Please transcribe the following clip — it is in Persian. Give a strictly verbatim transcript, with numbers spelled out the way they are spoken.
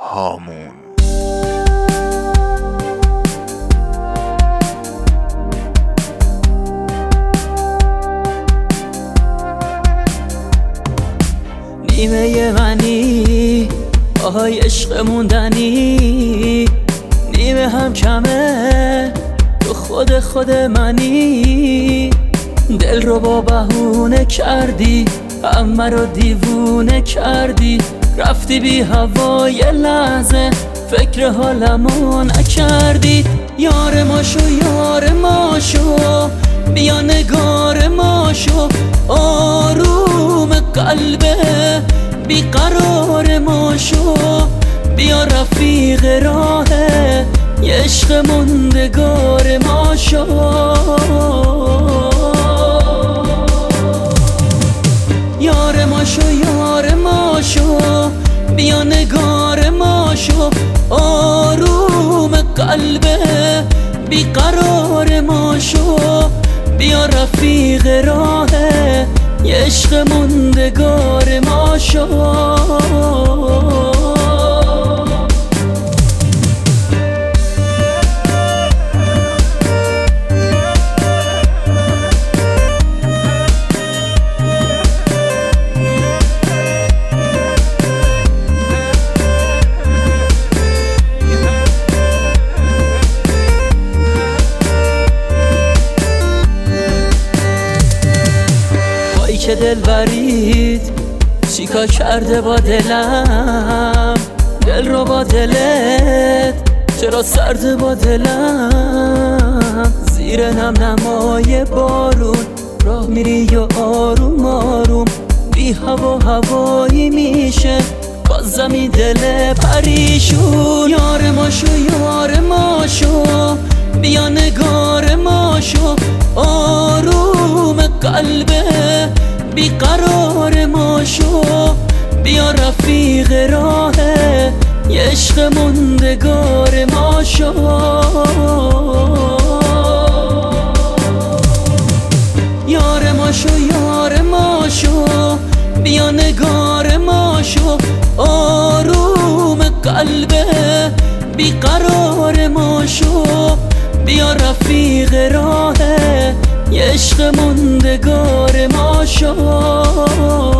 هامون. نیمه منی آهای عشق موندنی، نیمه هم کمه تو خود خود منی. دل رو با بهونه کردی، همه رو دیوونه کردی، رفتی بی هوای لحظه فکر حالمو نکردی. یار ما شو یار ما شو، بیا نگار ما شو، آروم قلبه بیقرار ما شو، بیا رفیق راه یه عشق موندگار ما شو. یار ما شو یار ما شو، بیا نگار ما شو، آروم قلبه بیقرار ما شو، بیا رفیق راه یه عشق موندگار ما شو. که دل برید چیکار کرده با دلم، دل رو با دلت چرا سرده با دلم. زیر نم نمای بارون راه میری و آروم آروم، بی هوا هوایی میشه باز زمین دل پریشون. یار ما شو یار ما شو، بیا نگار ما شو، آروم قلبه بیقرار ما شو، بیا رفیق راه یه عشق موندگار ما شو. یار ما شو یار ما شو، بیا نگار ما شو، آروم قلبه بیقرار ما شو، بیا رفیق راه یه عشق موندگار ما شو.